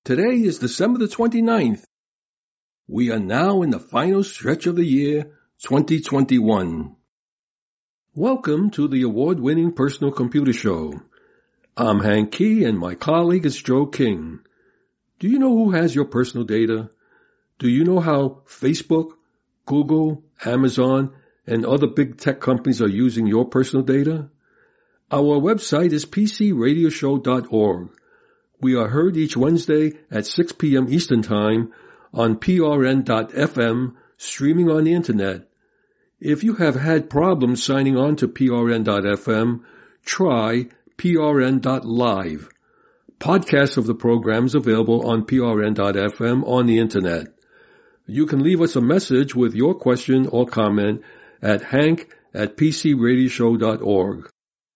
Today is December the 29th. We are now in the final stretch of the year 2021. Welcome to the award-winning Personal Computer Show. I'm Hank Key and my colleague is Joe King. Do you know who has your personal data? Do you know how Facebook, Google, Amazon, and other big tech companies are using your personal data? Our website is pcradioshow.org. We are heard each Wednesday at 6 p.m. Eastern Time on prn.fm, streaming on the Internet. If you have had problems signing on to prn.fm, try prn.live. Podcasts of the programs available on prn.fm on the Internet. You can leave us a message with your question or comment at hank@pcradioshow.org.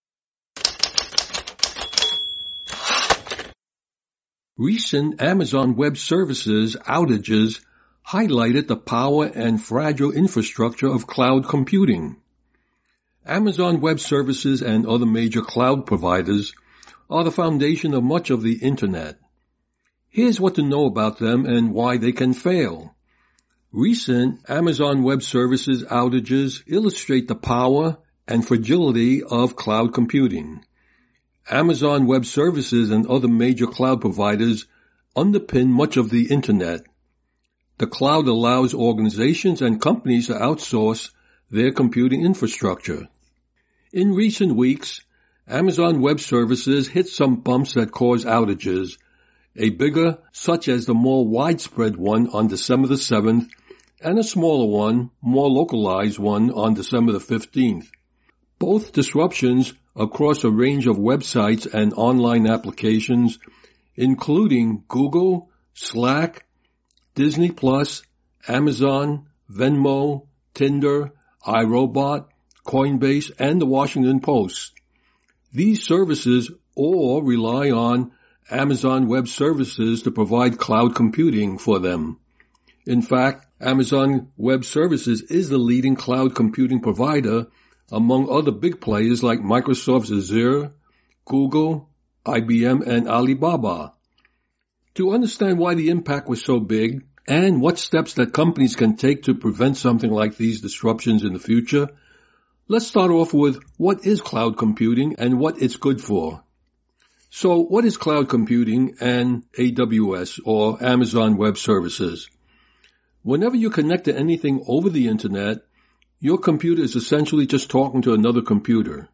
Recent Amazon Web Services outages highlighted the power and fragile infrastructure of cloud computing. Amazon Web Services and other major cloud providers are the foundation of much of the Internet. Here's what to know about them and why they can fail. Recent Amazon Web Services outages illustrate the power and fragility of cloud computing. Amazon Web Services and other major cloud providers underpin much of the Internet. The cloud allows organizations and companies to outsource their computing infrastructure. In recent weeks, Amazon Web Services hit some bumps that cause outages, a bigger, such as the more widespread one on December the 7th, and a smaller one, more localized one on December the 15th. Both disruptions across a range of websites and online applications, including Google, Slack, Disney+, Amazon, Venmo, Tinder, iRobot, Coinbase, and the Washington Post. These services all rely on Amazon Web Services to provide cloud computing for them. In fact, Amazon Web Services is the leading cloud computing provider among other big players like Microsoft's Azure, Google, IBM, and Alibaba. To understand why the impact was so big and what steps that companies can take to prevent something like these disruptions in the future, let's start off with what is cloud computing and what it's good for. So what is cloud computing and AWS or Amazon Web Services? Whenever you connect to anything over the Internet, your computer is essentially just talking to another computer.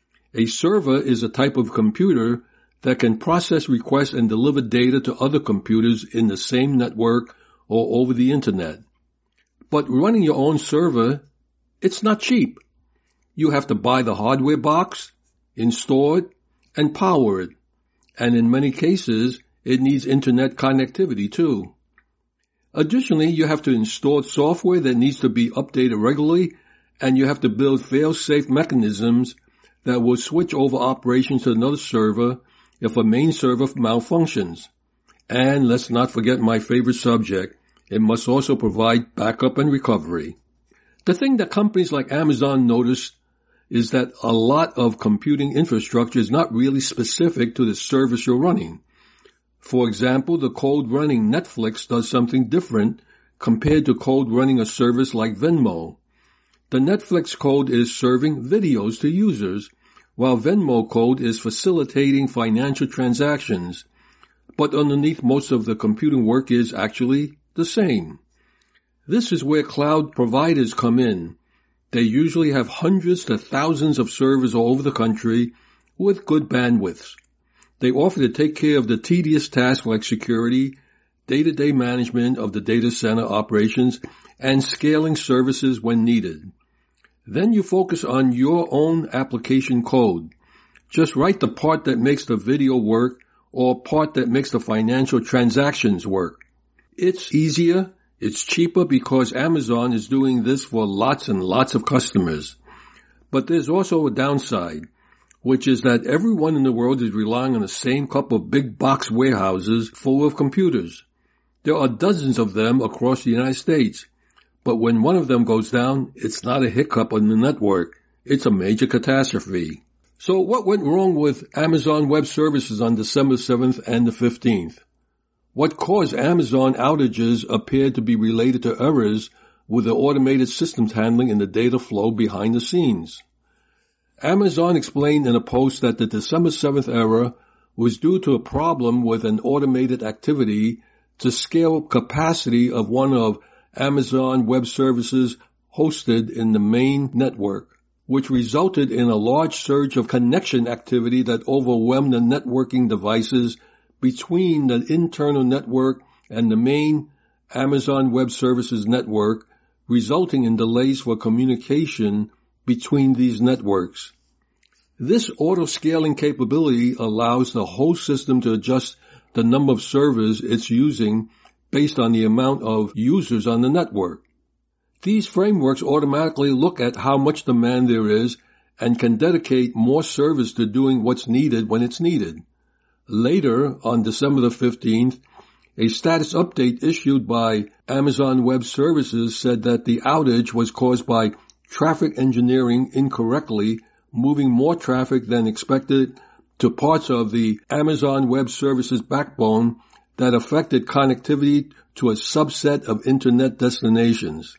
A server is a type of computer that can process requests and deliver data to other computers in the same network or over the Internet. But running your own server, it's not cheap. You have to buy the hardware box, install it, and power it. And in many cases, it needs Internet connectivity too. Additionally, you have to install software that needs to be updated regularly, and you have to build fail-safe mechanisms that will switch over operations to another server if a main server malfunctions. And let's not forget my favorite subject, it must also provide backup and recovery. The thing that companies like Amazon noticed is that a lot of computing infrastructure is not really specific to the service you're running. For example, the code running Netflix does something different compared to code running a service like Venmo. The Netflix code is serving videos to users, while Venmo code is facilitating financial transactions. But underneath most of the computing work is actually the same. This is where cloud providers come in. They usually have hundreds to thousands of servers all over the country with good bandwidths. They offer to take care of the tedious tasks like security, day-to-day management of the data center operations, and scaling services when needed. Then you focus on your own application code. Just write the part that makes the video work or part that makes the financial transactions work. It's easier, it's cheaper because Amazon is doing this for lots and lots of customers. But there's also a downside, which is that everyone in the world is relying on the same couple of big box warehouses full of computers. There are dozens of them across the United States. But when one of them goes down, it's not a hiccup on the network. It's a major catastrophe. So what went wrong with Amazon Web Services on December 7th and the 15th? What caused Amazon outages appeared to be related to errors with the automated systems handling in the data flow behind the scenes. Amazon explained in a post that the December 7th error was due to a problem with an automated activity to scale capacity of one of Amazon Web Services hosted in the main network, which resulted in a large surge of connection activity that overwhelmed the networking devices between the internal network and the main Amazon Web Services network, resulting in delays for communication between these networks. This auto-scaling capability allows the whole system to adjust the number of servers it's using based on the amount of users on the network. These frameworks automatically look at how much demand there is and can dedicate more servers to doing what's needed when it's needed. Later, on December the 15th, a status update issued by Amazon Web Services said that the outage was caused by traffic engineering incorrectly moving more traffic than expected to parts of the Amazon Web Services backbone that affected connectivity to a subset of Internet destinations.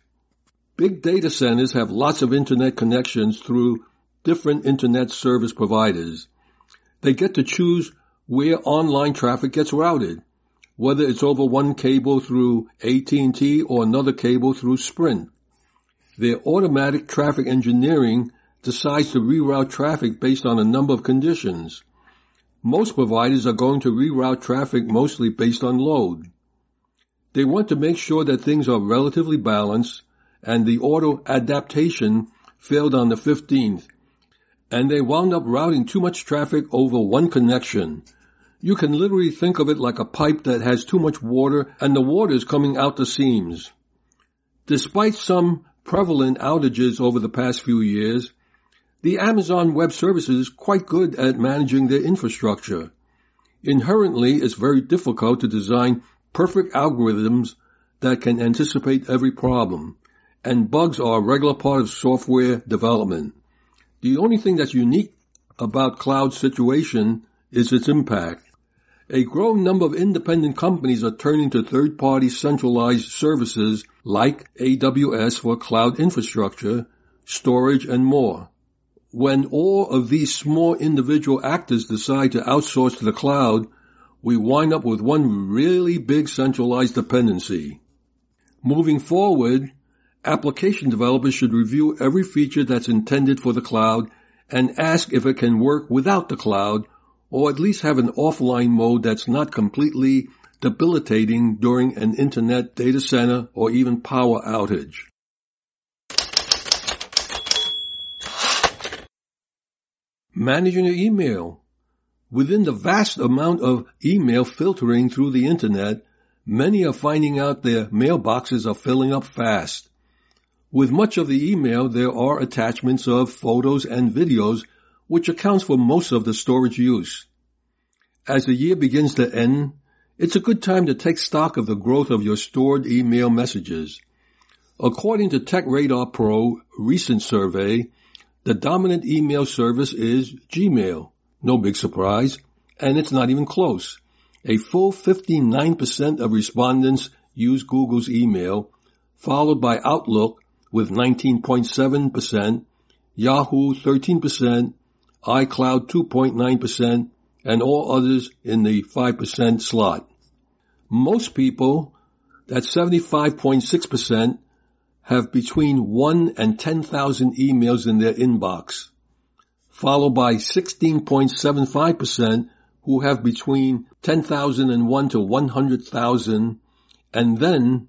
Big data centers have lots of Internet connections through different Internet service providers. They get to choose where online traffic gets routed, whether it's over one cable through AT&T or another cable through Sprint. Their automatic traffic engineering decides to reroute traffic based on a number of conditions. Most providers are going to reroute traffic mostly based on load. They want to make sure that things are relatively balanced, and the auto adaptation failed on the 15th, and they wound up routing too much traffic over one connection. You can literally think of it like a pipe that has too much water and the water is coming out the seams. Despite some prevalent outages over the past few years, the Amazon Web Services is quite good at managing their infrastructure. Inherently, it's very difficult to design perfect algorithms that can anticipate every problem, and bugs are a regular part of software development. The only thing that's unique about cloud situation is its impact. A growing number of independent companies are turning to third-party centralized services like AWS for cloud infrastructure, storage, and more. When all of these small individual actors decide to outsource to the cloud, we wind up with one really big centralized dependency. Moving forward, application developers should review every feature that's intended for the cloud and ask if it can work without the cloud, or at least have an offline mode that's not completely debilitating during an internet data center or even power outage. Managing your email. Within the vast amount of email filtering through the internet, many are finding out their mailboxes are filling up fast. With much of the email, there are attachments of photos and videos, which accounts for most of the storage use. As the year begins to end, it's a good time to take stock of the growth of your stored email messages. According to TechRadar Pro recent survey, the dominant email service is Gmail. No big surprise, and it's not even close. A full 59% of respondents use Google's email, followed by Outlook with 19.7%, Yahoo 13%, iCloud 2.9%, and all others in the 5% slot. Most people, that's 75.6%, have between 1 and 10,000 emails in their inbox, followed by 16.75% who have between 10,001 to 100,000, and then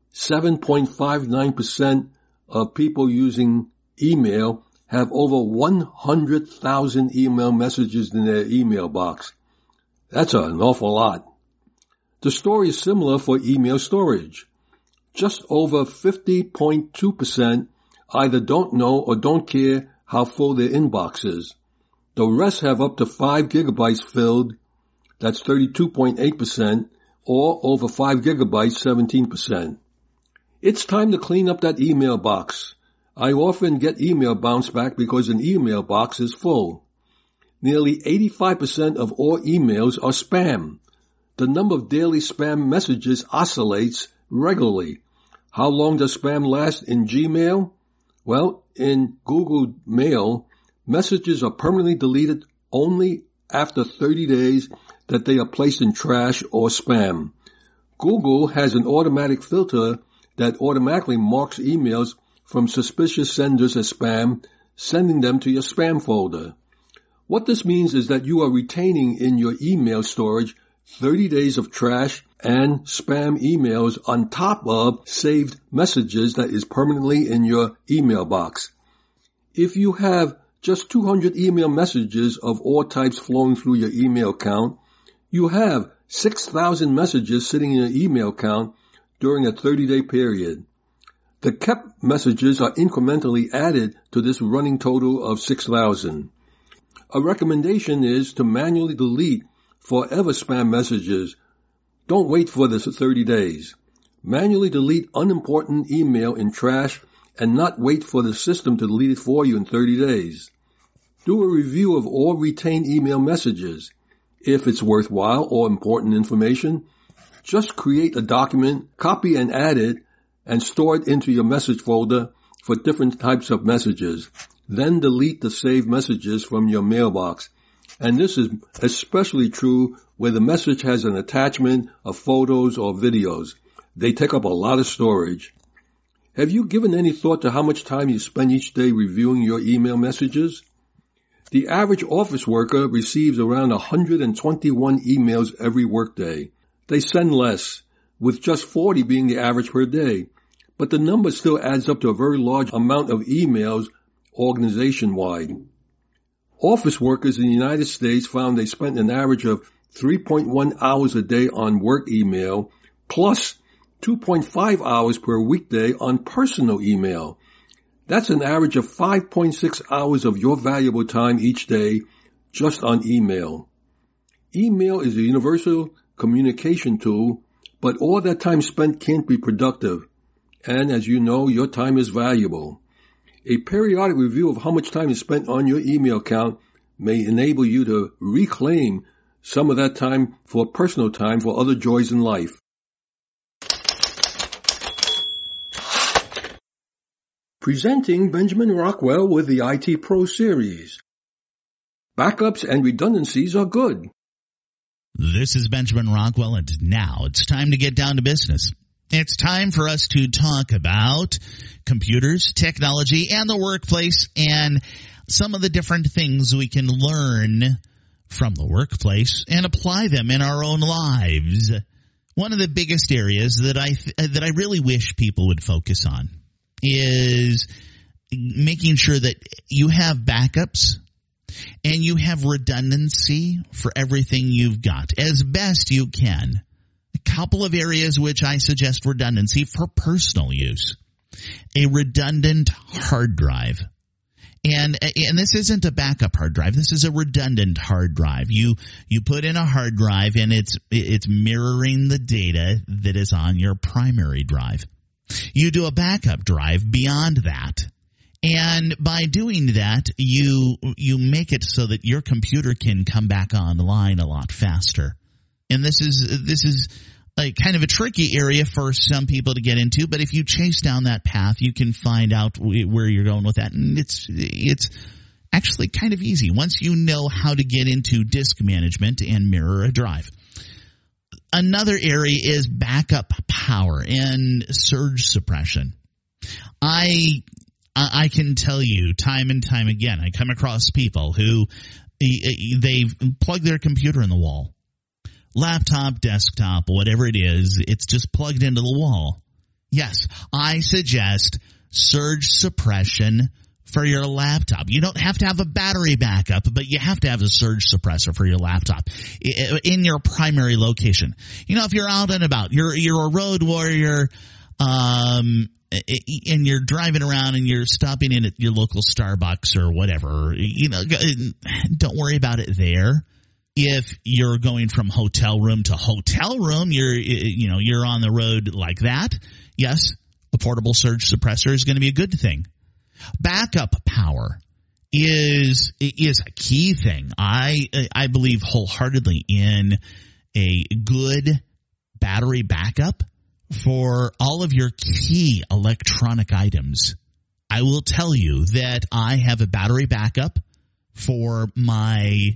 7.59% of people using email have over 100,000 email messages in their email box. That's an awful lot. The story is similar for email storage. Just over 50.2% either don't know or don't care how full their inbox is. The rest have up to 5 gigabytes filled, that's 32.8%, or over 5 gigabytes, 17%. It's time to clean up that email box. I often get email bounce back because an email box is full. Nearly 85% of all emails are spam. The number of daily spam messages oscillates regularly. How long does spam last in Gmail? Well, in Google Mail, messages are permanently deleted only after 30 days that they are placed in trash or spam. Google has an automatic filter that automatically marks emails from suspicious senders as spam, sending them to your spam folder. What this means is that you are retaining in your email storage 30 days of trash and spam emails on top of saved messages that is permanently in your email box. If you have just 200 email messages of all types flowing through your email account, you have 6,000 messages sitting in your email account during a 30-day period. The kept messages are incrementally added to this running total of 6,000. A recommendation is to manually delete forever spam messages. Don't wait for the 30 days. Manually delete unimportant email in trash and not wait for the system to delete it for you in 30 days. Do a review of all retained email messages. If it's worthwhile or important information, just create a document, copy and add it, and store it into your message folder for different types of messages. Then delete the saved messages from your mailbox. And this is especially true where the message has an attachment of photos or videos. They take up a lot of storage. Have you given any thought to how much time you spend each day reviewing your email messages? The average office worker receives around 121 emails every workday. They send less, with just 40 being the average per day. But the number still adds up to a very large amount of emails organization-wide. Office workers in the United States found they spent an average of 3.1 hours a day on work email, plus 2.5 hours per weekday on personal email. That's an average of 5.6 hours of your valuable time each day just on email. Email is a universal communication tool, but all that time spent can't be productive. And as you know, your time is valuable. A periodic review of how much time is spent on your email account may enable you to reclaim some of that time for personal time for other joys in life. Presenting Benjamin Rockwell with the IT Pro Series. Backups and redundancies are good. This is Benjamin Rockwell, and now it's time to get down to business. It's time for us to talk about computers, technology, and the workplace, and some of the different things we can learn from the workplace and apply them in our own lives. One of the biggest areas that I really wish people would focus on is making sure that you have backups and you have redundancy for everything you've got as best you can. A couple of areas which I suggest redundancy for personal use. A redundant hard drive. And this isn't a backup hard drive. This is a redundant hard drive. You put in a hard drive and it's mirroring the data that is on your primary drive. You do a backup drive beyond that. And by doing that, you make it so that your computer can come back online a lot faster. And this is a kind of a tricky area for some people to get into, but if you chase down that path, you can find out where you're going with that. And it's actually kind of easy once you know how to get into disk management and mirror a drive. Another area is backup power and surge suppression. I can tell you time and time again, I come across people who they've plugged their computer in the wall. Laptop, desktop, whatever it is, it's just plugged into the wall. Yes, I suggest surge suppression for your laptop. You don't have to have a battery backup, but you have to have a surge suppressor for your laptop in your primary location. You know, if you're out and about, you're a road warrior, and you're driving around and you're stopping in at your local Starbucks or whatever, don't worry about it there. If you're going from hotel room to hotel room, you're on the road like that. Yes, a portable surge suppressor is going to be a good thing. Backup power is a key thing. I believe wholeheartedly in a good battery backup for all of your key electronic items. I will tell you that I have a battery backup for my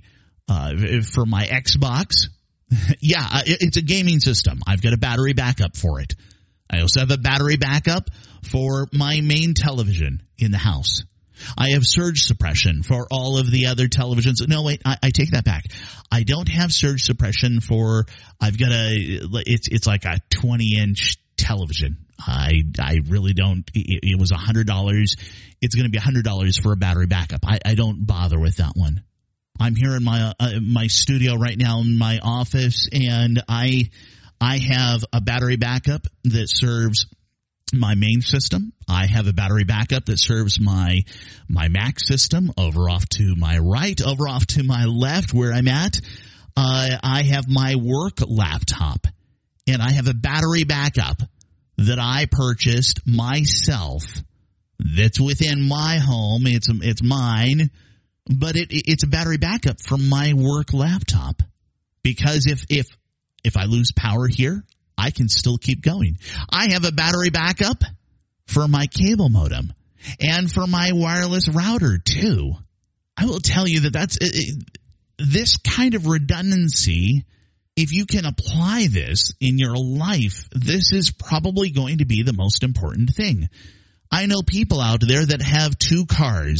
Xbox. Yeah, it's a gaming system. I've got a battery backup for it. I also have a battery backup for my main television in the house. I have surge suppression for all of the other televisions. No, wait, I take that back. I don't have surge suppression for, it's like a 20-inch television. I really don't. It was $100. It's going to be $100 for a battery backup. I don't bother with that one. I'm here in my studio right now in my office, and I have a battery backup that serves my main system. I have a battery backup that serves my Mac system over off to my right, over off to my left where I'm at. I have my work laptop, and I have a battery backup that I purchased myself that's within my home. It's mine, but it's a battery backup from my work laptop, because if I lose power here, I can still keep going. I have a battery backup for my cable modem and for my wireless router too. I will tell you that's this kind of redundancy. If you can apply this in your life, this is probably going to be the most important thing. I know people out there that have two cars.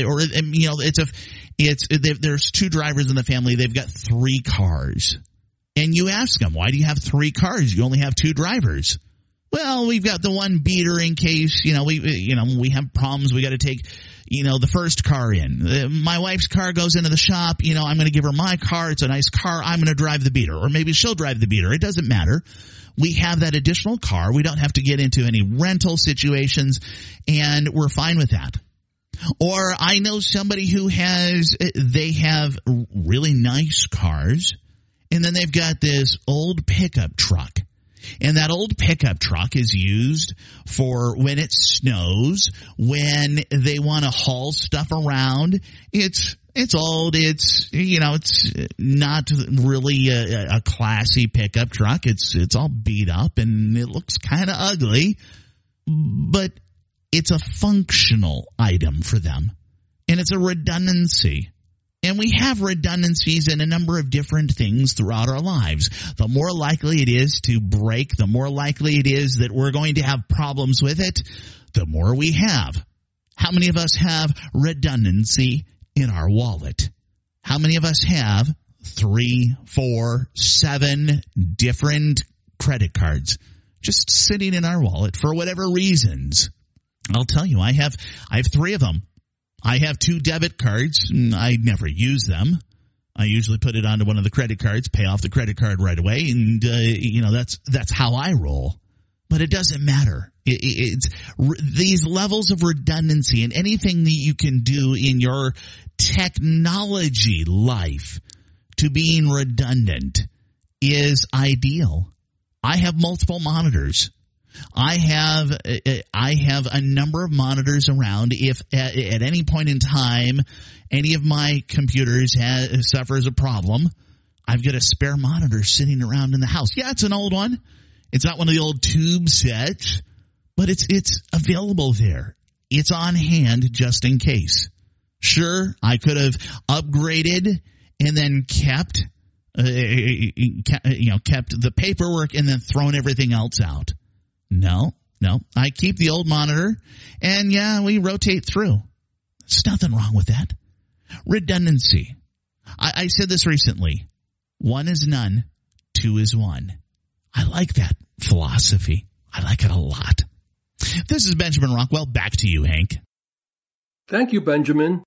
There's two drivers in the family. They've got three cars. And you ask them, why do you have three cars? You only have two drivers. Well, we've got the one beater in case, we have problems. We got to take, the first car in. My wife's car goes into the shop. I'm going to give her my car. It's a nice car. I'm going to drive the beater, or maybe she'll drive the beater. It doesn't matter. We have that additional car. We don't have to get into any rental situations, and we're fine with that. Or I know somebody who they have really nice cars, and then they've got this old pickup truck. And that old pickup truck is used for when it snows, when they want to haul stuff around. It's old. It's not really a classy pickup truck. It's all beat up and it looks kind of ugly, but it's a functional item for them, and it's a redundancy. And we have redundancies in a number of different things throughout our lives. The more likely it is to break, the more likely it is that we're going to have problems with it, the more we have. How many of us have redundancy in our wallet? How many of us have 3, 4, 7 different credit cards just sitting in our wallet for whatever reasons? I'll tell you, I have 3 of them. I have 2 debit cards. I never use them. I usually put it onto one of the credit cards, pay off the credit card right away, and that's how I roll. But it doesn't matter. It's these levels of redundancy, and anything that you can do in your technology life to being redundant is ideal. I have multiple monitors. I have a number of monitors around. If at any point in time any of my computers suffers a problem, I've got a spare monitor sitting around in the house. Yeah, it's an old one. It's not one of the old tube sets, but it's available there. It's on hand just in case. Sure, I could have upgraded and then kept the paperwork and then thrown everything else out. No. I keep the old monitor, and yeah, we rotate through. There's nothing wrong with that. Redundancy. I said this recently. 1 is none, 2 is 1. I like that philosophy. I like it a lot. This is Benjamin Rockwell. Back to you, Hank. Thank you, Benjamin.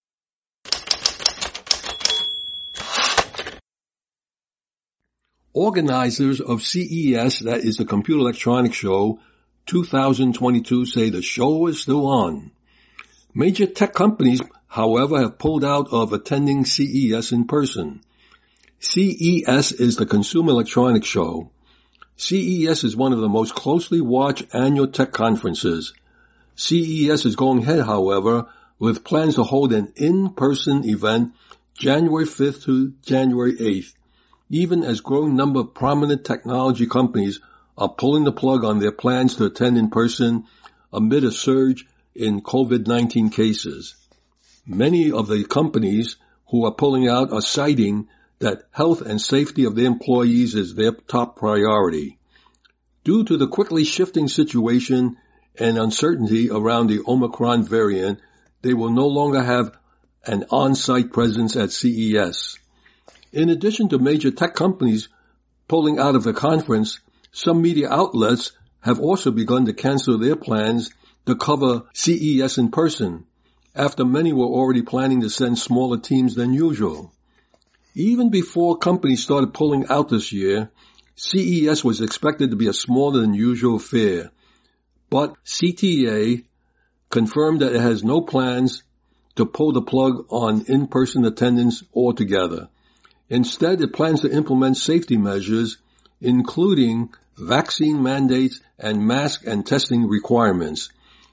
Organizers of CES, that is the Computer Electronics Show 2022, say the show is still on. Major tech companies, however, have pulled out of attending CES in person. CES is the Consumer Electronics Show. CES is one of the most closely watched annual tech conferences. CES is going ahead, however, with plans to hold an in-person event January 5th to January 8th. even as growing number of prominent technology companies are pulling the plug on their plans to attend in person amid a surge in COVID-19 cases. Many of the companies who are pulling out are citing that health and safety of their employees is their top priority. Due to the quickly shifting situation and uncertainty around the Omicron variant, they will no longer have an on-site presence at CES. In addition to major tech companies pulling out of the conference, some media outlets have also begun to cancel their plans to cover CES in person, after many were already planning to send smaller teams than usual. Even before companies started pulling out this year, CES was expected to be a smaller than usual affair, but CTA confirmed that it has no plans to pull the plug on in-person attendance altogether. Instead, it plans to implement safety measures, including vaccine mandates and mask and testing requirements.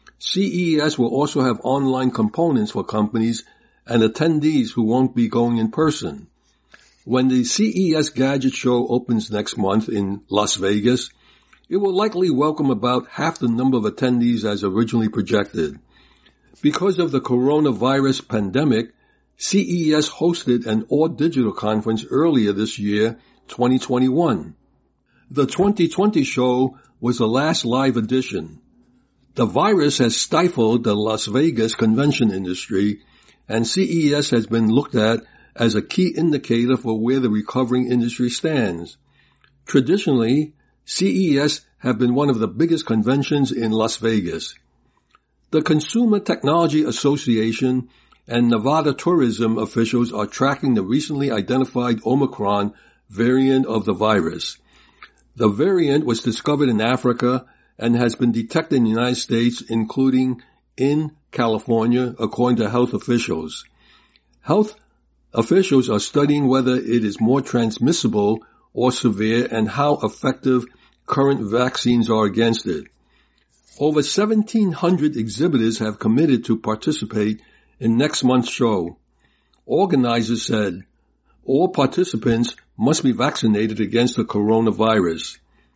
CES will also have online components for companies and attendees who won't be going in person. When the CES Gadget Show opens next month in Las Vegas, it will likely welcome about half the number of attendees as originally projected. Because of the coronavirus pandemic, CES hosted an all-digital conference earlier this year, 2021. The 2020 show was the last live edition. The virus has stifled the Las Vegas convention industry, and CES has been looked at as a key indicator for where the recovering industry stands. Traditionally, CES have been one of the biggest conventions in Las Vegas. The Consumer Technology Association and Nevada tourism officials are tracking the recently identified Omicron variant of the virus. The variant was discovered in Africa and has been detected in the United States, including in California, according to health officials. Health officials are studying whether it is more transmissible or severe and how effective current vaccines are against it. Over 1,700 exhibitors have committed to participate in next month's show. Organizers said all participants must be vaccinated against the coronavirus.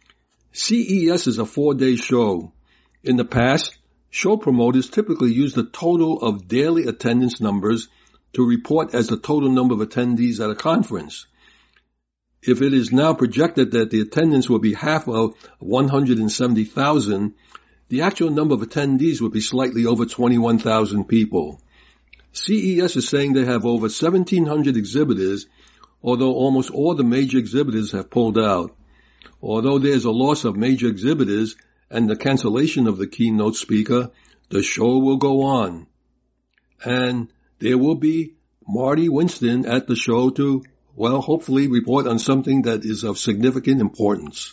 CES is a 4-day show. In the past, show promoters typically use the total of daily attendance numbers to report as the total number of attendees at a conference. If it is now projected that the attendance will be half of 170,000, the actual number of attendees will be slightly over 21,000 people. CES is saying they have over 1,700 exhibitors, although almost all the major exhibitors have pulled out. Although there is a loss of major exhibitors and the cancellation of the keynote speaker, the show will go on. And there will be Marty Winston at the show to, hopefully report on something that is of significant importance.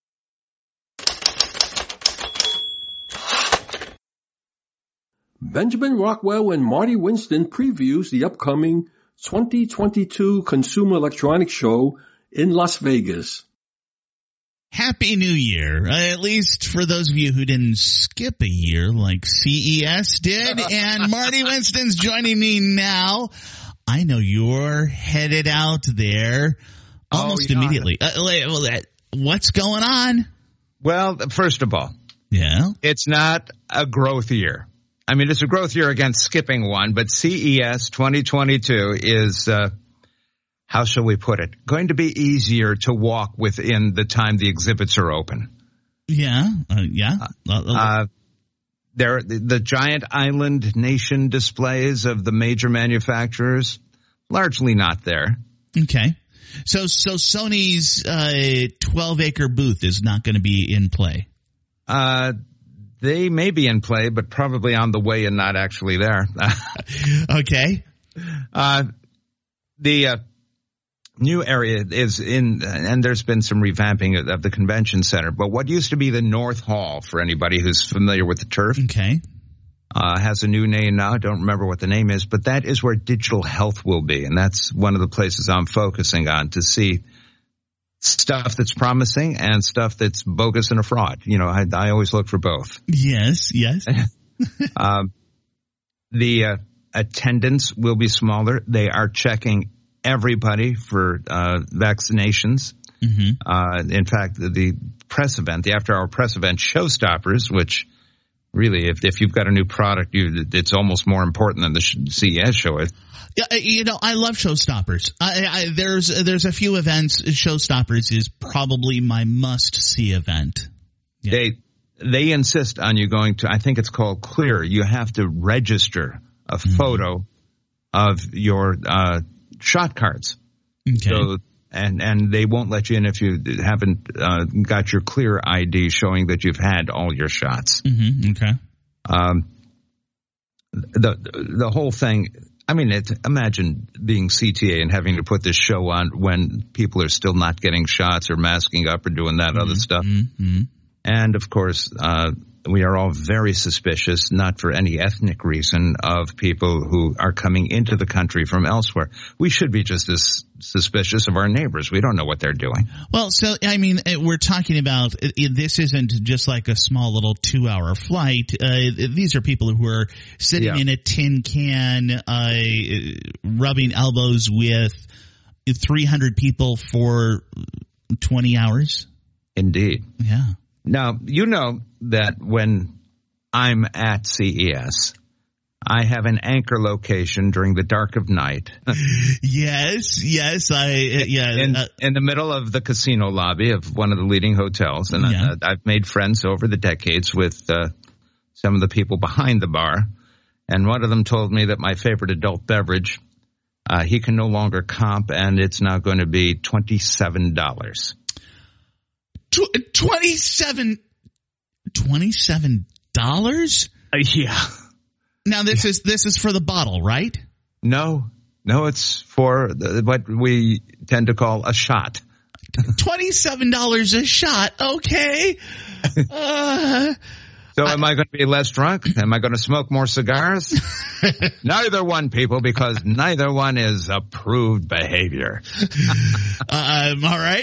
Benjamin Rockwell and Marty Winston previews the upcoming 2022 Consumer Electronics Show in Las Vegas. Happy New Year, at least for those of you who didn't skip a year like CES did. And Marty Winston's joining me now. I know you're headed out there almost immediately. What's going on? Well, first of all, it's not a growth year. I mean, it's a growth year against skipping one, but CES 2022 is, how shall we put it, going to be easier to walk within the time the exhibits are open. There, the giant island nation displays of the major manufacturers, largely not there. Okay. So Sony's 12-acre booth is not going to be in play. They may be in play, but probably on the way and not actually there. Okay. The new area is in, and there's been some revamping of the convention center, but what used to be the North Hall, for anybody who's familiar with the turf, has a new name now. I don't remember what the name is, but that is where digital health will be, and that's one of the places I'm focusing on to see stuff that's promising and stuff that's bogus and a fraud. You know, I always look for both. Yes. The attendance will be smaller. They are checking everybody for vaccinations. Mm-hmm. In fact, the press event, the after-hour press event, Showstoppers, which really, if you've got a new product, it's almost more important than the CES show. Yeah, I love Showstoppers. There's a few events. Showstoppers is probably my must-see event. Yeah. They insist on you going to, I think it's called Clear. You have to register a photo of your shot cards. Okay. So, and they won't let you in if you haven't got your Clear ID showing that you've had all your shots. Mm-hmm. Okay. The whole thing. I mean, imagine being CTA and having to put this show on when people are still not getting shots or masking up or doing that other stuff. Mm-hmm. And, of course, we are all very suspicious, not for any ethnic reason, of people who are coming into the country from elsewhere. We should be just as suspicious of our neighbors. We don't know what they're doing. Well, so, I mean, we're talking about this isn't just like a small little 2-hour flight. These are people who are sitting in a tin can, rubbing elbows with 300 people for 20 hours. Indeed. Yeah. Now, you know that when I'm at CES, I have an anchor location during the dark of night. Yes. In the middle of the casino lobby of one of the leading hotels. And I've made friends over the decades with some of the people behind the bar. And one of them told me that my favorite adult beverage, he can no longer comp, and it's now going to be $27. $27? Yeah. Now this is for the bottle, right? No, it's for what we tend to call a shot. $27 a shot. Okay. So am I going to be less drunk? Am I going to smoke more cigars? Neither one, people, because neither one is approved behavior. All right.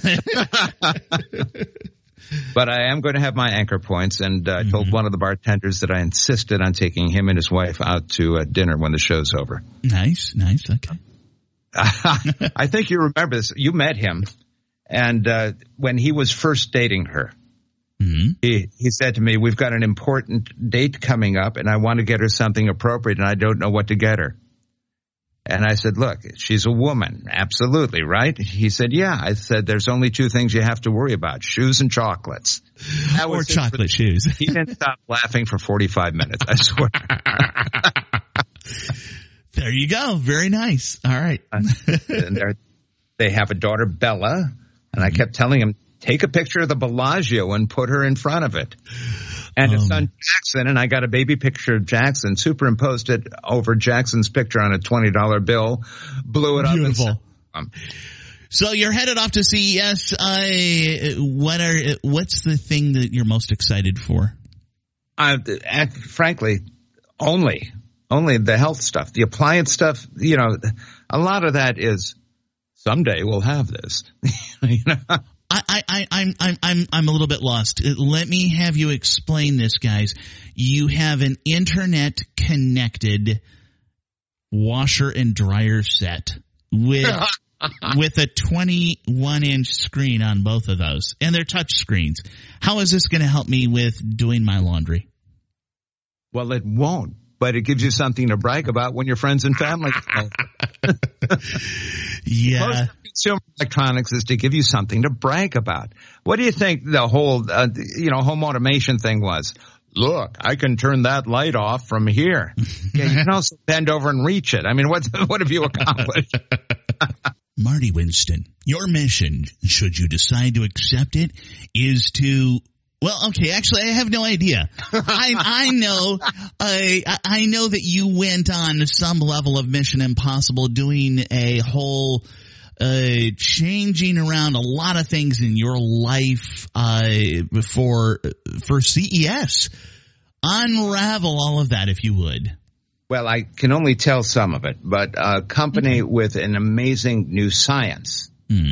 But I am going to have my anchor points, and I told one of the bartenders that I insisted on taking him and his wife out to dinner when the show's over. Nice. Okay. I think you remember this. You met him, and when he was first dating her, he said to me, "We've got an important date coming up, and I want to get her something appropriate, and I don't know what to get her." And I said, "Look, she's a woman. Absolutely, right?" He said, "Yeah." I said, "There's only two things you have to worry about, shoes and chocolates." Or chocolate shoes. He didn't stop laughing for 45 minutes, I swear. There you go. Very nice. All right. And they have a daughter, Bella, and I kept telling him, take a picture of the Bellagio and put her in front of it. And his son Jackson, and I got a baby picture of Jackson, superimposed it over Jackson's picture on a $20 bill, blew it up. Beautiful. So you're headed off to CES. What's the thing that you're most excited for? Frankly, only the health stuff, the appliance stuff. You know, a lot of that is someday we'll have this. You know. I'm a little bit lost. Let me have you explain this, guys. You have an internet connected washer and dryer set with a 21-inch screen on both of those, and they're touch screens. How is this going to help me with doing my laundry? Well, it won't, but it gives you something to brag about when your friends and family. Yeah. Most of consumer electronics is to give you something to brag about. What do you think the whole, home automation thing was? Look, I can turn that light off from here. Yeah, you can also bend over and reach it. I mean, what have you accomplished? Marty Winston, your mission, should you decide to accept it, is to... Well, okay, actually, I have no idea. I know that you went on some level of Mission Impossible, doing a whole changing around a lot of things in your life for CES. Unravel all of that, if you would. Well, I can only tell some of it, but a company with an amazing new science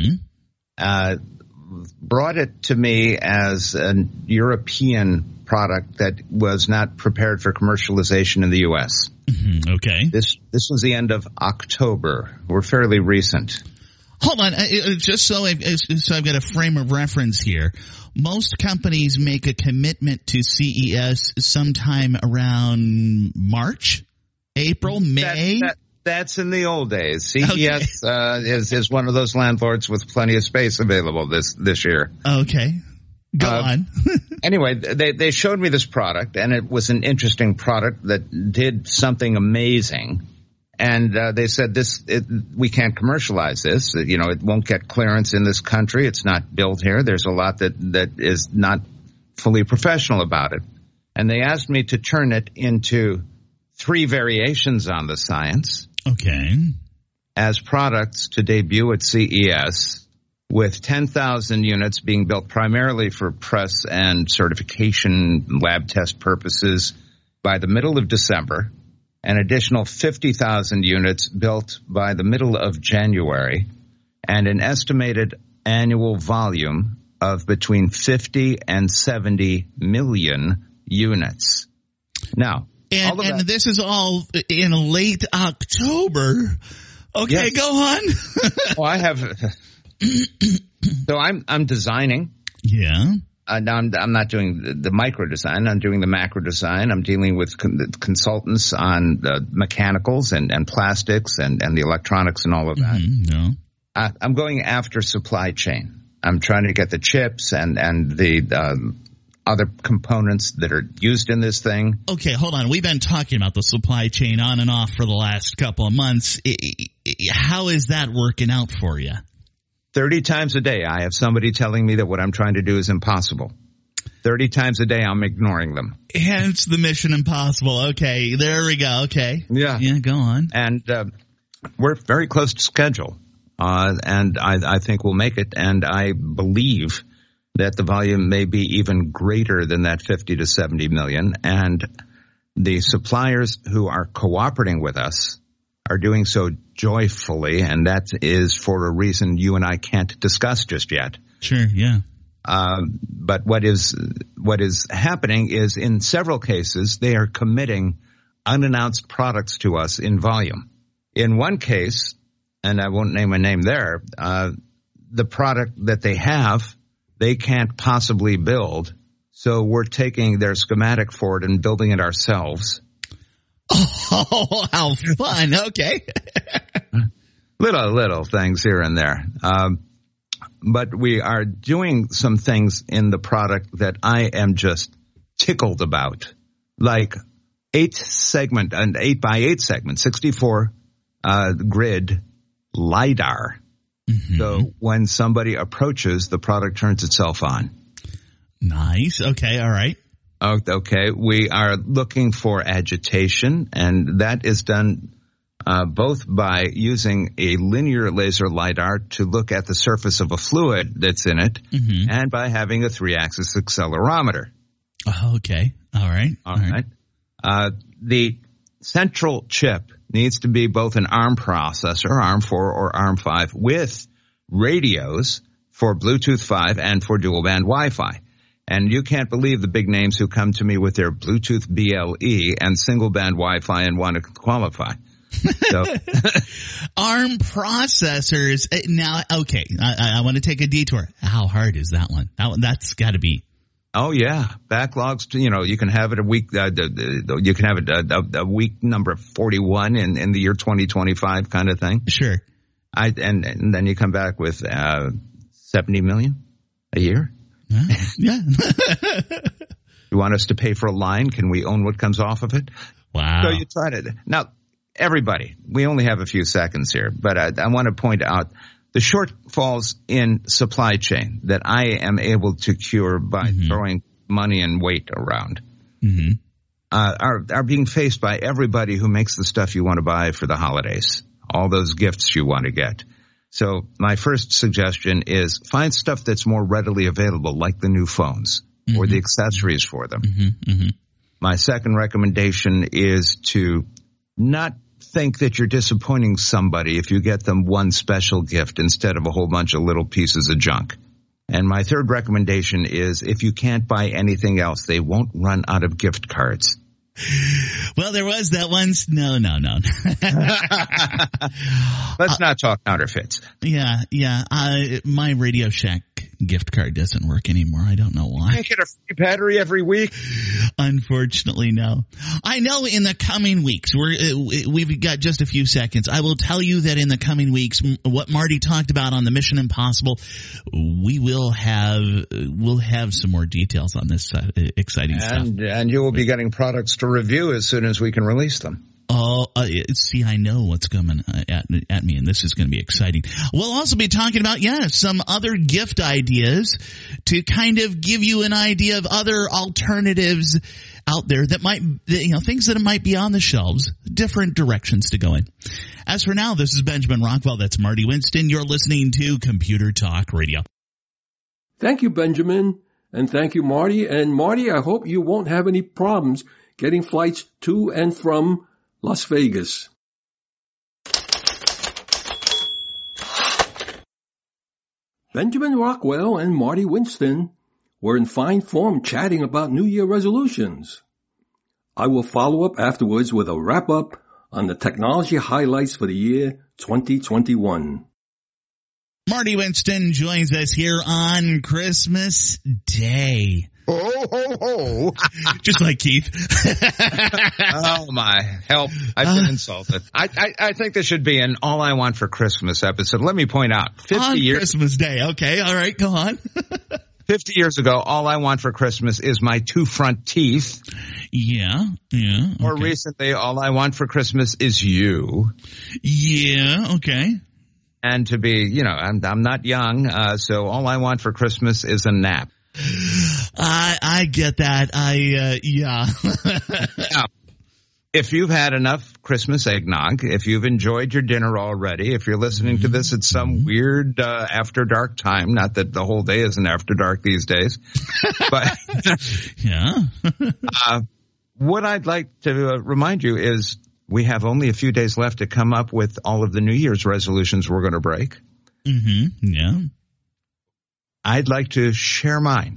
brought it to me as a European product that was not prepared for commercialization in the U.S. Okay. This was the end of October. We're fairly recent. Hold on, just so I've got a frame of reference here. Most companies make a commitment to CES sometime around March, April, May. That's in the old days. CES is one of those landlords with plenty of space available this year. Okay. Go on. Anyway, they showed me this product, and it was an interesting product that did something amazing. And they said we can't commercialize this. It won't get clearance in this country. It's not built here. There's a lot that is not fully professional about it. And they asked me to turn it into 3 variations on the science. Okay. As products to debut at CES, with 10,000 units being built primarily for press and certification lab test purposes by the middle of December. An additional 50,000 units built by the middle of January, and an estimated annual volume of between 50 and 70 million units. Now, and this is all in late October. Okay, yes. Go on. Well, I have. So I'm designing. Yeah. Now I'm not doing the micro design. I'm doing the macro design. I'm dealing with consultants on mechanicals and plastics and the electronics and all of that. No. I'm going after supply chain. I'm trying to get the chips and the other components that are used in this thing. Okay, hold on. We've been talking about the supply chain on and off for the last couple of months. How is that working out for you? 30 times a day, I have somebody telling me that what I'm trying to do is impossible. 30 times a day, I'm ignoring them. Hence the Mission Impossible. Okay, there we go. Okay. Yeah. Yeah, go on. And we're very close to schedule, and I think we'll make it. And I believe that the volume may be even greater than that 50 to 70 million. And the suppliers who are cooperating with us are doing so joyfully, and that is for a reason you and I can't discuss just yet. Sure, yeah. But what is happening is, in several cases, they are committing unannounced products to us in volume. In one case, and I won't name a name there, the product that they have, they can't possibly build, so we're taking their schematic for it and building it ourselves. Oh, how fun. Okay. Little things here and there. But we are doing some things in the product that I am just tickled about. Like 8x8 segment, 64 grid LiDAR. Mm-hmm. So when somebody approaches, the product turns itself on. Nice. Okay. All right. Okay, we are looking for agitation, and that is done both by using a linear laser LiDAR to look at the surface of a fluid that's in it, mm-hmm. and by having a 3-axis accelerometer. Okay, all right. All right. The central chip needs to be both an ARM processor, ARM4 or ARM5, with radios for Bluetooth 5 and for dual-band Wi-Fi. And you can't believe the big names who come to me with their Bluetooth BLE and single-band Wi-Fi and want to qualify. So. ARM processors. Now, okay, I want to take a detour. How hard is that one? That's got to be. Oh, yeah. Backlogs, you can have it a week, you can have it a week number 41 in the year 2025 kind of thing. Sure. And then you come back with 70 million a year. Yeah. You want us to pay for a line? Can we own what comes off of it? Wow. So you try to. Now, everybody, we only have a few seconds here, but I want to point out the shortfalls in supply chain that I am able to cure by mm-hmm. throwing money and weight around mm-hmm. are being faced by everybody who makes the stuff you want to buy for the holidays, all those gifts you want to get. So my first suggestion is find stuff that's more readily available, like the new phones mm-hmm. or the accessories for them. Mm-hmm. Mm-hmm. My second recommendation is to not think that you're disappointing somebody if you get them one special gift instead of a whole bunch of little pieces of junk. And my third recommendation is if you can't buy anything else, they won't run out of gift cards. Well, there was that once. No. Let's not talk counterfeits. Yeah. My Radio Shack gift card doesn't work anymore. I don't know why. You get a free battery every week? Unfortunately, no. I know in the coming weeks, we've got just a few seconds. I will tell you that in the coming weeks, what Marty talked about on the Mission Impossible, we'll have some more details on this exciting stuff. And you will be getting products to review as soon as we can release them. Oh, see, I know what's coming at me, and this is going to be exciting. We'll also be talking about, some other gift ideas to kind of give you an idea of other alternatives out there that might, things that might be on the shelves, different directions to go in. As for now, this is Benjamin Rockwell. That's Marty Winston. You're listening to Computer Talk Radio. Thank you, Benjamin, and thank you, Marty. And Marty, I hope you won't have any problems getting flights to and from Las Vegas. Benjamin Rockwell and Marty Winston were in fine form chatting about New Year resolutions. I will follow up afterwards with a wrap-up on the technology highlights for the year 2021. Marty Winston joins us here on Christmas Day. Ho, ho, ho. Just like Keith. Oh, my. Help. I've been insulted. I think this should be an All I Want for Christmas episode. Let me point out. 50 years. Christmas Day. Okay. All right. Go on. 50 years ago, all I want for Christmas is my 2 front teeth. Yeah. Okay. More recently, all I want for Christmas is you. Yeah. Okay. And to be, I'm not young, so all I want for Christmas is a nap. I get that. Yeah. Now, if you've had enough Christmas eggnog, if you've enjoyed your dinner already, if you're listening to this at some weird after dark time, not that the whole day isn't after dark these days, but what I'd like to remind you is we have only a few days left to come up with all of the New Year's resolutions we're going to break. Mm-hmm. Yeah. I'd like to share mine.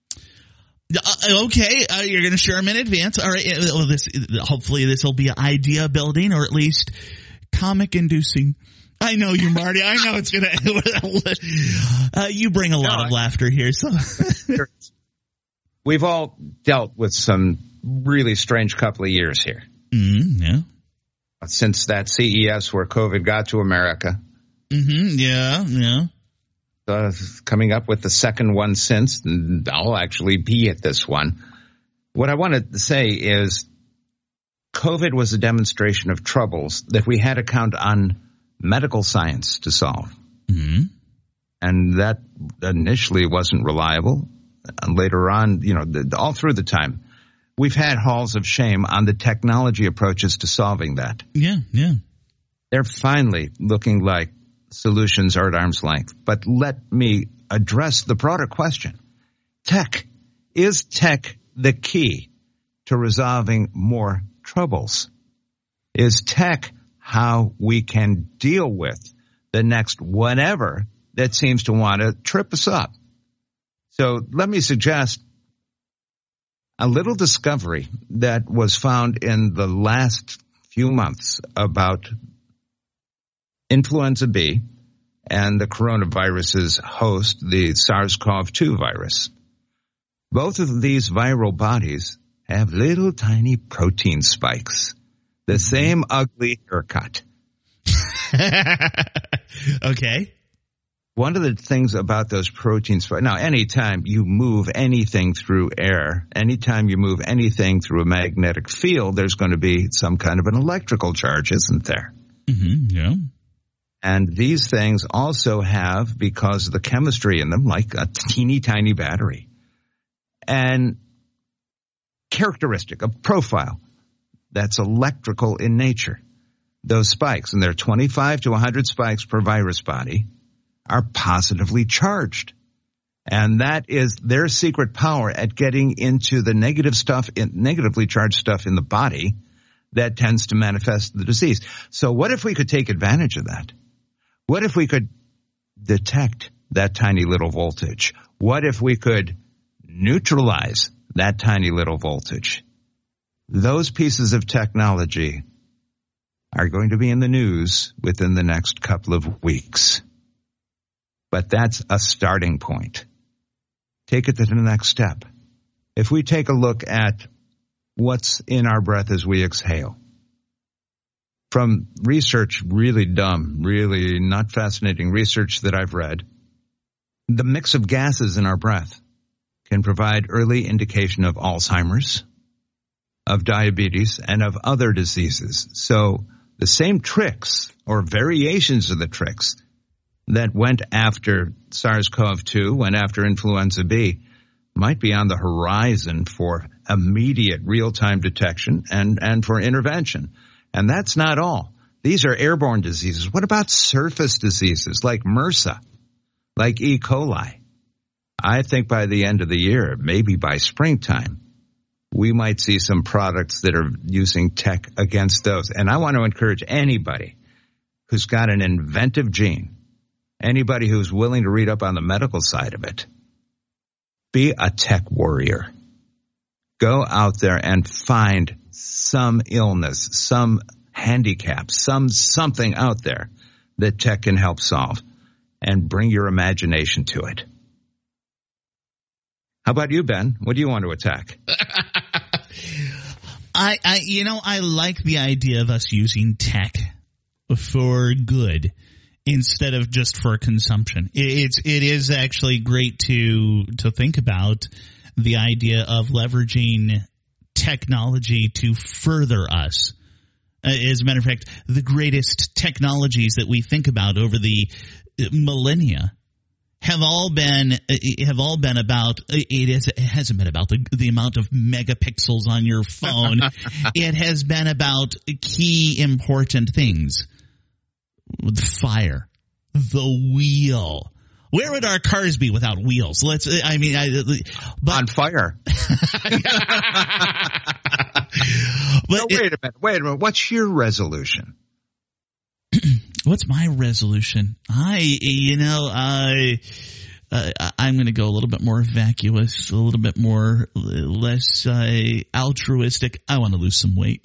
Okay, you're going to share them in advance. All right. Well, hopefully this will be idea building or at least comic inducing. I know you, Marty. I know it's going to. You bring a lot of laughter here. So we've all dealt with some really strange couple of years here. Yeah. Since that CES where COVID got to America. Yeah. Coming up with the second one since, and I'll actually be at this one. What I wanted to say is COVID was a demonstration of troubles that we had to count on medical science to solve. Mm-hmm. And that initially wasn't reliable. And later on, all through the time, we've had halls of shame on the technology approaches to solving that. Yeah. They're finally looking like solutions are at arm's length. But let me address the broader question. Is tech the key to resolving more troubles? Is tech how we can deal with the next whatever that seems to want to trip us up? So let me suggest a little discovery that was found in the last few months about influenza B and the coronavirus's host, the SARS-CoV-2 virus. Both of these viral bodies have little tiny protein spikes, the same ugly haircut. Okay. One of the things about those protein spikes, now anytime you move anything through air, anytime you move anything through a magnetic field, there's going to be some kind of an electrical charge, isn't there? Mm-hmm, yeah. And these things also have, because of the chemistry in them, like a teeny tiny battery, and characteristic, a profile that's electrical in nature. Those spikes, and there are 25 to 100 spikes per virus body, are positively charged. And that is their secret power at getting into the negatively charged stuff in the body that tends to manifest the disease. So what if we could take advantage of that? What if we could detect that tiny little voltage? What if we could neutralize that tiny little voltage? Those pieces of technology are going to be in the news within the next couple of weeks. But that's a starting point. Take it to the next step. If we take a look at what's in our breath as we exhale, from research, really dumb, really not fascinating research that I've read, the mix of gases in our breath can provide early indication of Alzheimer's, of diabetes, and of other diseases. So the same tricks or variations of the tricks that went after SARS-CoV-2, went after influenza B, might be on the horizon for immediate real-time detection and for intervention. And that's not all. These are airborne diseases. What about surface diseases like MRSA, like E. coli? I think by the end of the year, maybe by springtime, we might see some products that are using tech against those. And I want to encourage anybody who's got an inventive gene, anybody who's willing to read up on the medical side of it, be a tech warrior. Go out there and find some illness, some handicap, something out there that tech can help solve, and bring your imagination to it. How about you, Ben? What do you want to attack? I like the idea of us using tech for good instead of just for consumption. It is actually great to think about the idea of leveraging technology to further us. As a matter of fact, the greatest technologies that we think about over the millennia have all been about. It hasn't been about the amount of megapixels on your phone. It has been about key important things: the fire, the wheel. Where would our cars be without wheels? On fire. But wait a minute. What's your resolution? What's my resolution? I'm going to go a little bit more vacuous, a little bit less altruistic. I want to lose some weight.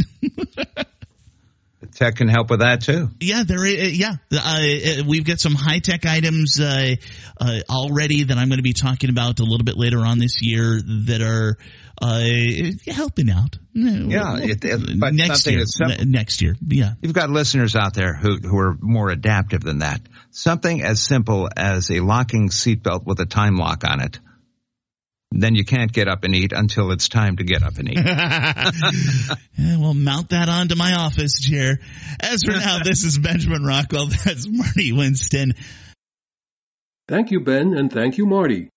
Tech can help with that too. Yeah, we've got some high tech items already that I'm going to be talking about a little bit later on this year that are helping out. But next year. Yeah, you've got listeners out there who are more adaptive than that. Something as simple as a locking seatbelt with a time lock on it. Then you can't get up and eat until it's time to get up and eat. We'll mount that onto my office chair. As for now, this is Benjamin Rockwell. That's Marty Winston. Thank you, Ben, and thank you, Marty.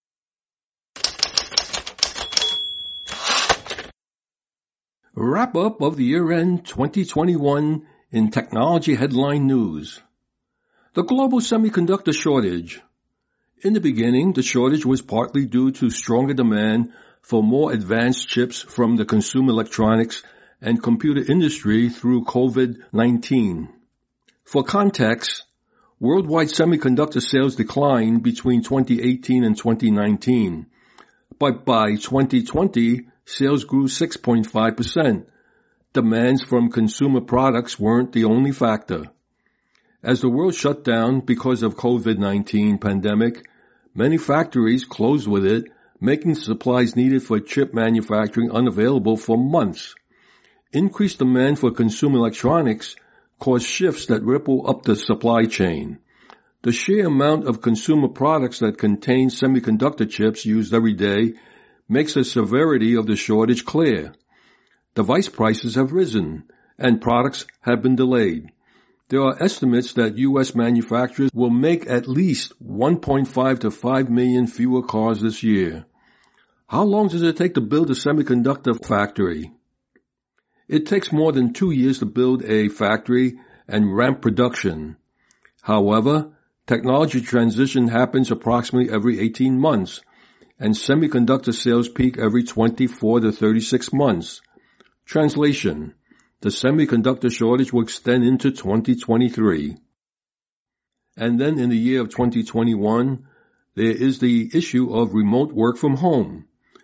Wrap-up of the year-end 2021 in technology headline news. The global semiconductor shortage. In the beginning, the shortage was partly due to stronger demand for more advanced chips from the consumer electronics and computer industry through COVID-19. For context, worldwide semiconductor sales declined between 2018 and 2019, but by 2020, sales grew 6.5%. Demands from consumer products weren't the only factor. As the world shut down because of COVID-19 pandemic, many factories closed with it, making supplies needed for chip manufacturing unavailable for months. Increased demand for consumer electronics caused shifts that ripple up the supply chain. The sheer amount of consumer products that contain semiconductor chips used every day makes the severity of the shortage clear. Device prices have risen, and products have been delayed. There are estimates that U.S. manufacturers will make at least 1.5 to 5 million fewer cars this year. How long does it take to build a semiconductor factory? It takes more than 2 years to build a factory and ramp production. However, technology transition happens approximately every 18 months, and semiconductor sales peak every 24 to 36 months. Translation: the semiconductor shortage will extend into 2023. And then in the year of 2021, there is the issue of remote work from home.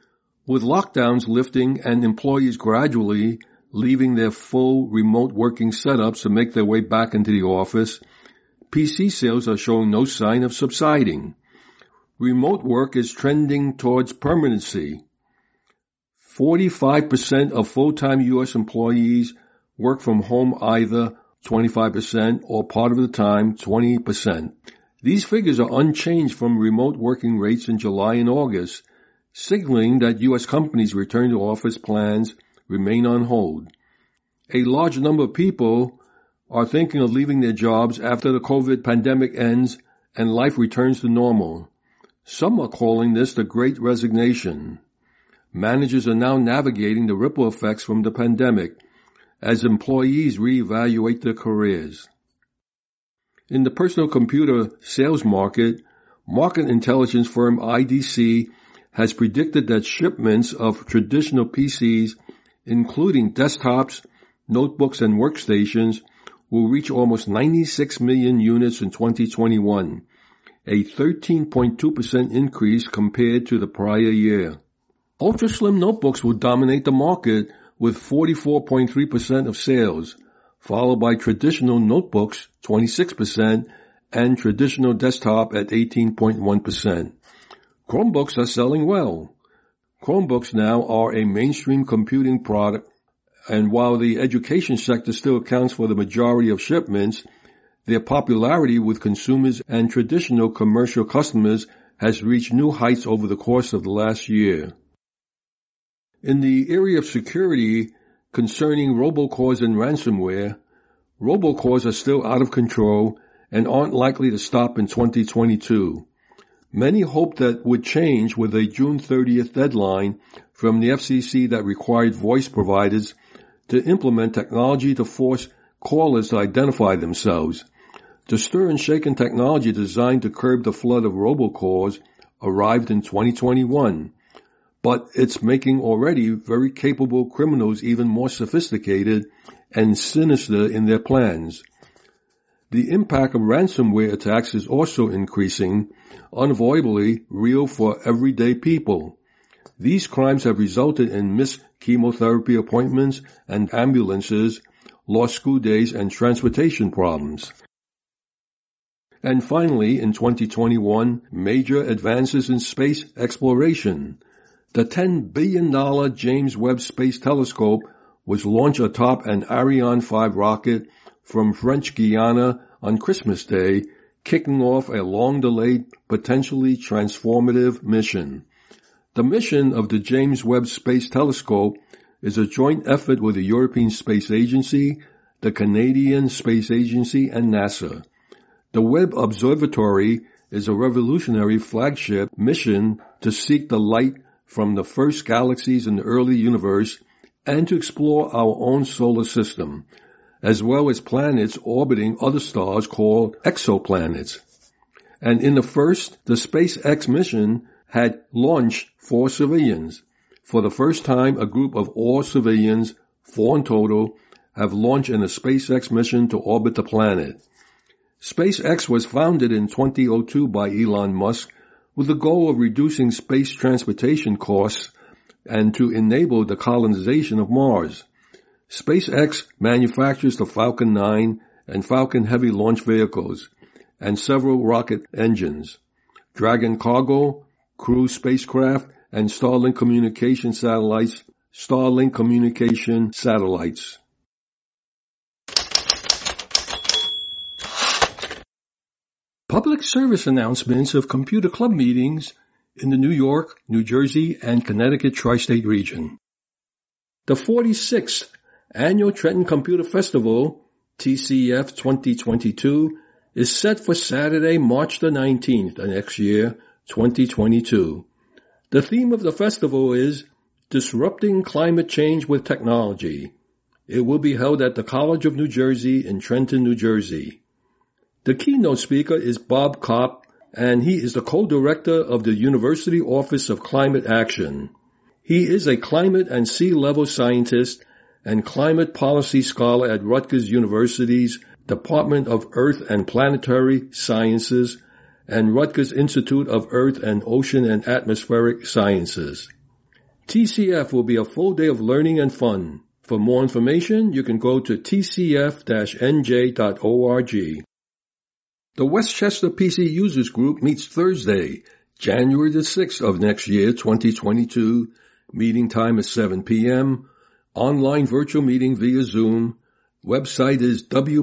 With lockdowns lifting and employees gradually leaving their full remote working setups to make their way back into the office, PC sales are showing no sign of subsiding. Remote work is trending towards permanency. 45% of full-time U.S. employees work from home either 25% or part of the time 20%. These figures are unchanged from remote working rates in July and August, signaling that U.S. companies' return to office plans remain on hold. A large number of people are thinking of leaving their jobs after the COVID pandemic ends and life returns to normal. Some are calling this the Great Resignation. Managers are now navigating the ripple effects from the pandemic as employees reevaluate their careers. In the personal computer sales market intelligence firm IDC has predicted that shipments of traditional PCs, including desktops, notebooks, and workstations, will reach almost 96 million units in 2021, a 13.2% increase compared to the prior year. Ultra-slim notebooks will dominate the market with 44.3% of sales, followed by traditional notebooks, 26%, and traditional desktop at 18.1%. Chromebooks are selling well. Chromebooks now are a mainstream computing product, and while the education sector still accounts for the majority of shipments, their popularity with consumers and traditional commercial customers has reached new heights over the course of the last year. In the area of security concerning robocalls and ransomware, robocalls are still out of control and aren't likely to stop in 2022. Many hoped that would change with a June 30th deadline from the FCC that required voice providers to implement technology to force callers to identify themselves. The stir-and-shaken technology designed to curb the flood of robocalls arrived in 2021, but it's making already very capable criminals even more sophisticated and sinister in their plans. The impact of ransomware attacks is also increasing, unavoidably real for everyday people. These crimes have resulted in missed chemotherapy appointments and ambulances, lost school days, and transportation problems. And finally, in 2021, major advances in space exploration. The $10 billion James Webb Space Telescope was launched atop an Ariane 5 rocket from French Guiana on Christmas Day, kicking off a long-delayed, potentially transformative mission. The mission of the James Webb Space Telescope is a joint effort with the European Space Agency, the Canadian Space Agency, and NASA. The Webb Observatory is a revolutionary flagship mission to seek the light from the first galaxies in the early universe and to explore our own solar system, as well as planets orbiting other stars called exoplanets. And in the first, the SpaceX mission had launched 4 civilians. For the first time, a group of all civilians, 4 in total, have launched in a SpaceX mission to orbit the planet. SpaceX was founded in 2002 by Elon Musk with the goal of reducing space transportation costs and to enable the colonization of Mars. SpaceX manufactures the Falcon 9 and Falcon Heavy launch vehicles and several rocket engines, Dragon cargo, crew spacecraft, and Starlink communication satellites. Public service announcements of computer club meetings in the New York, New Jersey, and Connecticut tri-state region. The 46th Annual Trenton Computer Festival, TCF 2022, is set for Saturday, March the 19th of next year, 2022. The theme of the festival is Disrupting Climate Change with Technology. It will be held at the College of New Jersey in Trenton, New Jersey. The keynote speaker is Bob Kopp, and he is the co-director of the University Office of Climate Action. He is a climate and sea level scientist and climate policy scholar at Rutgers University's Department of Earth and Planetary Sciences and Rutgers Institute of Earth and Ocean and Atmospheric Sciences. TCF will be a full day of learning and fun. For more information, you can go to tcf-nj.org. The Westchester PC Users Group meets Thursday, January the 6th of next year, 2022. Meeting time is 7 p.m. Online virtual meeting via Zoom. Website is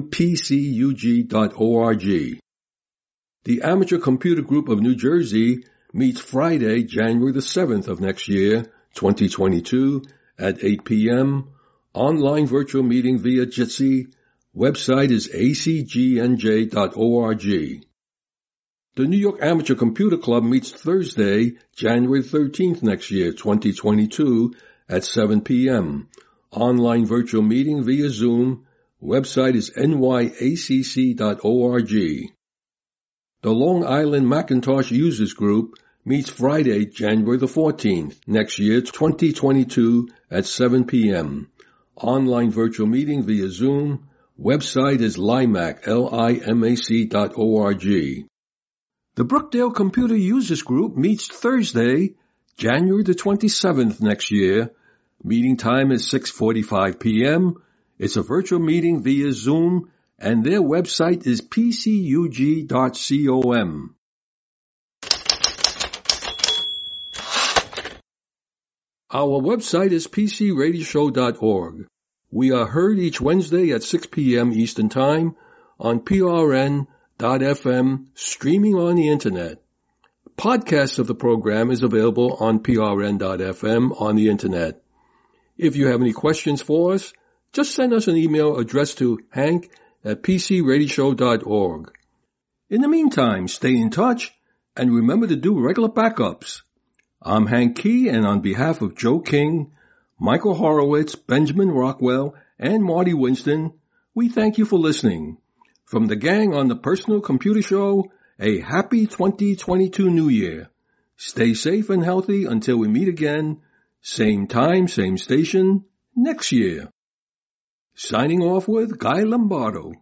wpcug.org. The Amateur Computer Group of New Jersey meets Friday, January the 7th of next year, 2022, at 8 p.m. Online virtual meeting via Jitsi. Website is acgnj.org. The New York Amateur Computer Club meets Thursday, January 13th next year, 2022, at 7 p.m. Online virtual meeting via Zoom. Website is nyacc.org. The Long Island Macintosh Users Group meets Friday, January the 14th next year, 2022, at 7 p.m. Online virtual meeting via Zoom. Website is limac, limac.org. The Brookdale Computer Users Group meets Thursday, January the 27th next year. Meeting time is 6:45 p.m. It's a virtual meeting via Zoom, and their website is pcug.com. Our website is pcradioshow.org. We are heard each Wednesday at 6 p.m. Eastern Time on prn.fm, streaming on the Internet. Podcasts of the program is available on prn.fm on the Internet. If you have any questions for us, just send us an email addressed to hank@pcradioshow.org. In the meantime, stay in touch and remember to do regular backups. I'm Hank Key, and on behalf of Joe King, Michael Horowitz, Benjamin Rockwell, and Marty Winston, we thank you for listening. From the gang on the Personal Computer Show, a happy 2022 New Year. Stay safe and healthy until we meet again, same time, same station, next year. Signing off with Guy Lombardo.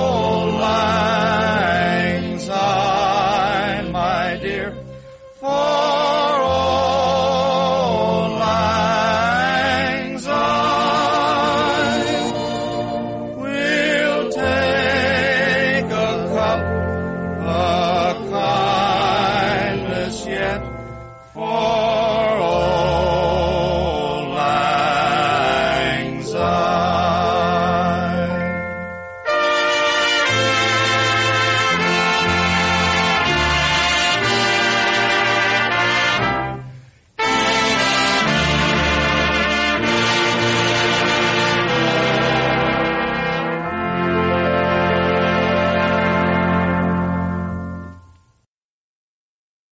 For